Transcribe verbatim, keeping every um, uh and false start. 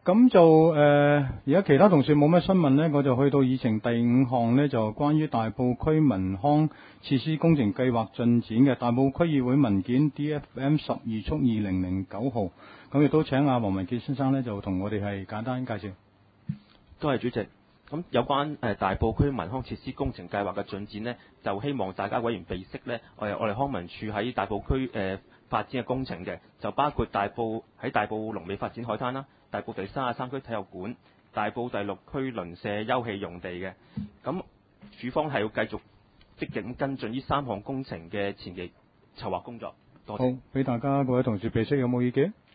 咁就誒，而、呃、家其他同事冇乜新聞呢，我就去到議程第五項呢，就關於大埔區民康設施工程計劃進展嘅大埔區議會文件 D F M 十二速二零零九號，咁亦都請阿黃文傑先生呢，就同我哋係簡單介紹。 多謝主席。咁有關誒大埔區民康設施工程計劃嘅進展呢，就希望大家委員備悉呢，我哋我哋康文署喺大埔區誒、呃、發展嘅工程嘅，就包括大埔喺大埔龍尾發展海灘啦，大埔第三十三區體育館，大埔第六區鄰舍休憩用地嘅。咁署方係要繼續積極跟進呢三項工程嘅前期籌劃工作。多謝。 好，俾大家各位同事備悉，有冇意見？